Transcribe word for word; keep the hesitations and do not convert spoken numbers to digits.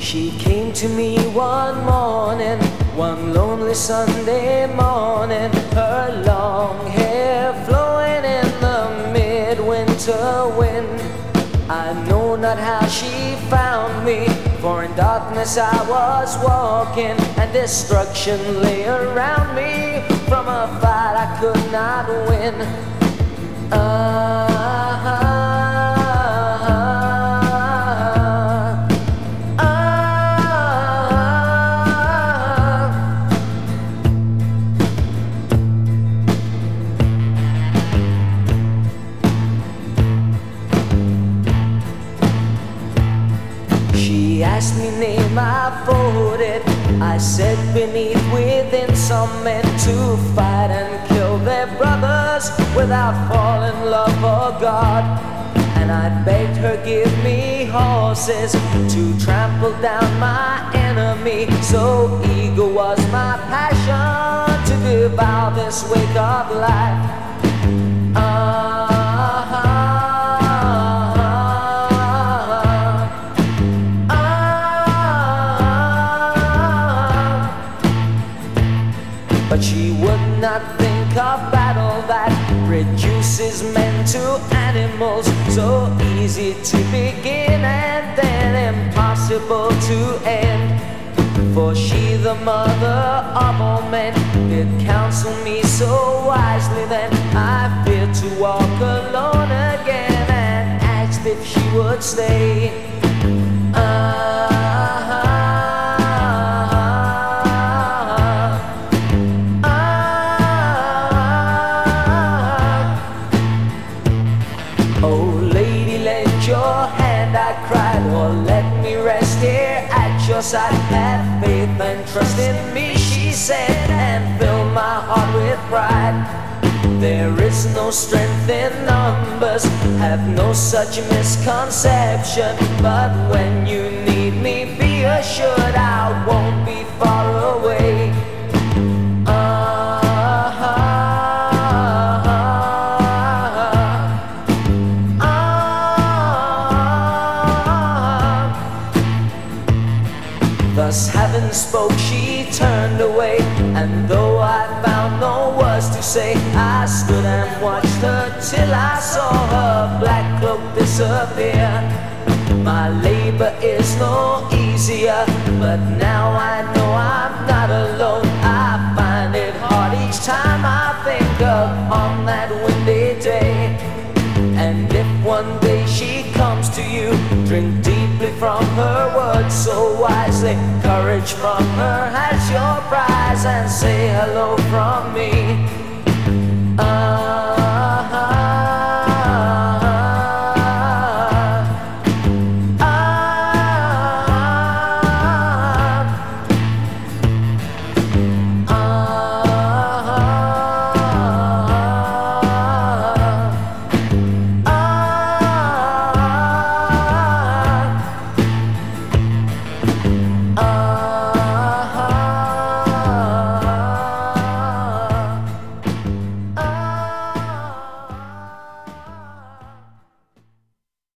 She came to me one morning, one lonely Sunday morning, her long hair flowing in the midwinter wind. I know not how she found me, for in darkness I was walking, and destruction lay around me from a fight I could not win. Ah, she asked me name, I voted. I said beneath, within, some men to fight and kill their brothers without falling in love for God. And I begged her give me horses to trample down my enemy. So eager was my passion to devour this wake of life. Ah, but she would not think of battle that reduces men to animals. So easy to begin and then impossible to end. For she, the mother of all men, did counsel me so wisely then. I feared to walk alone again and asked if she would stay. Ah, oh lady, lend your hand, I cried, or let me rest here at your side. Have faith and trust in me, she said, and fill my heart with pride. There is no strength in numbers, have no such misconception. But when you need me, be assured I won't be far away. Thus having spoke, she turned away, and though I found no words to say, I stood and watched her till I saw her black cloak disappear. My labor is no easier, but now I know I'm not alone. I find it hard each time I think of on that windy day. And if one day she comes to you, drink deeply from her words so wisely. Courage from her as your prize, and say hello from me.